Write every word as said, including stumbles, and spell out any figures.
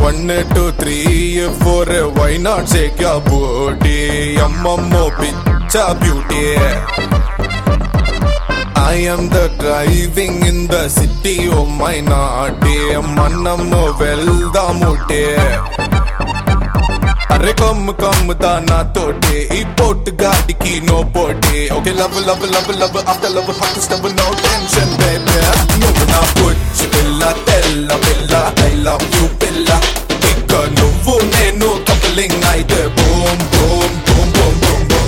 One, two, three, four, why not shake your booty? Yamamo picture beauty. I am the driving in the city, oh my naughty. Manamo well the mute. Arre come come da na tote. E port gaadi ki no porte. Okay, love love love love after love hot stuff, no tension baby. No na